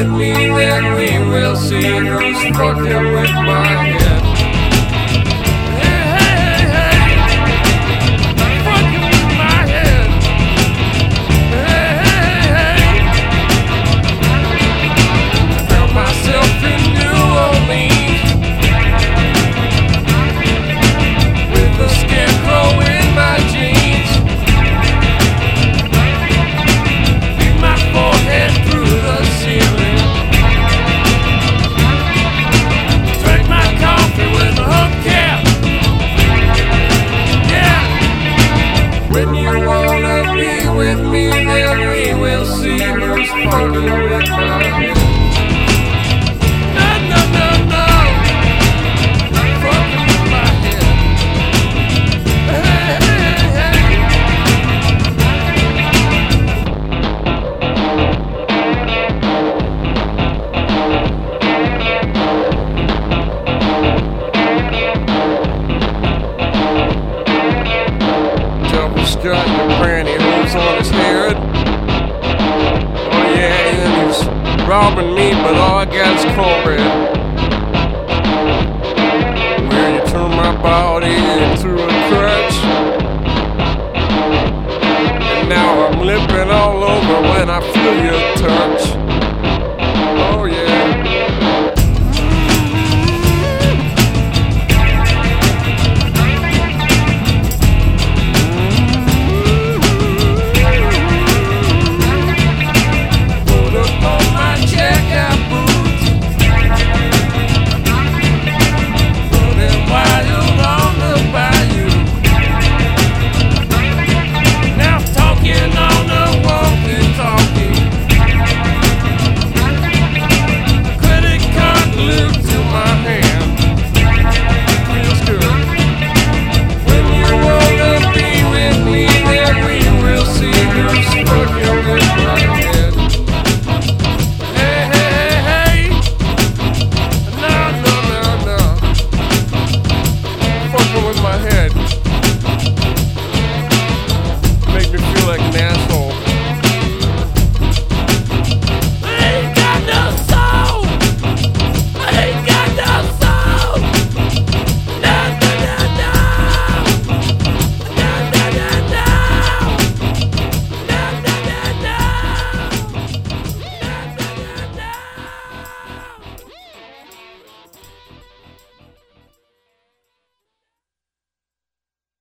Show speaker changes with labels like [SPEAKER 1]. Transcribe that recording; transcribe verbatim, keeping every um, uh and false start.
[SPEAKER 1] with me, then we will see who's fucking with my head. Hey, hey, hey, hey, fucking with my head. Hey, hey, hey, found myself in New Orleans with a scarecrow in my jeans. Beat my forehead through the ceiling. Drank my coffee with a hubcap. Yeah. When you wanna be with me, then we will see who's fucking with my head. No, no, no, no. Fucking with my head. Hey, hey, hey. Devil's got your pantyhose on his head. Oh yeah, and he's robbing me, but all I got is cornbread. Where you turn my body into a crutch, and now I'm limping all over when I feel your touch.